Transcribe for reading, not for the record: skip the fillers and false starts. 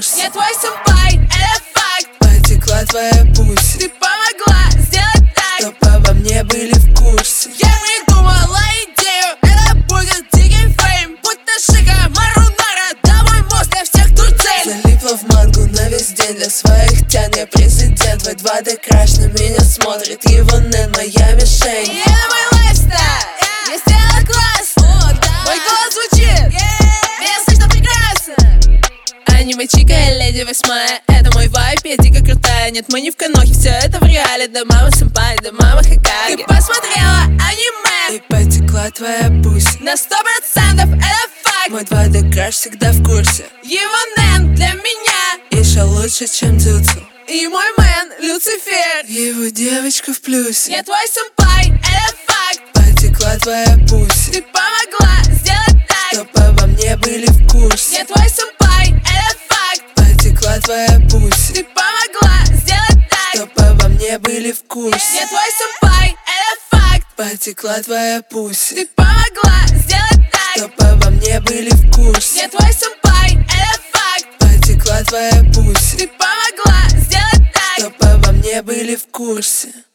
курсе. Я твой сэмпай, это факт. Потекла твоя пусть. Ты помогла сделать так, чтоб обо мне были в курсе. я придумала идею, это будет дикий фейм. Будто шика марунара, да мой мозг для всех турцей. Залипла в мангу на весь день, для своих тян я президент. Твой 2D краш на меня смотрит, его Нэн моя мишень. И это мой лайфстайл, я сделала класс. Мой голос звучит, меня слышно прекрасно. Аниме Чика, леди 8, это мой вайп, я дико крутая. Нет, мы не в канохе, все это в реале. Да мама сэмпай, да мама Хокаге. Ты посмотрела аниме, И потекла твоя пусть. на 100% это факт. Мой 2D краш всегда в курсе. Его Нэн для меня, Еще лучше, чем Дзюцу. и мой мэн Люцифер. Его девочка в плюсе. Я твой сэмпай, это факт. Потекла твоя пусть. Ты помогла сделать так, чтоб обо мне были в курсе. я твой сэмпай, это факт. Потекла твоя пусть. Ты помогла сделать так, чтоб обо мне были в курсе. я твой сэмпай, это факт. Потекла твоя пусть. Ты помогла сделать так, чтоб обо мне были в курсе. я твой сэмпай, это факт. Потекла твоя пусть. Ты помогла сделать так, чтоб обо мне были в курсе.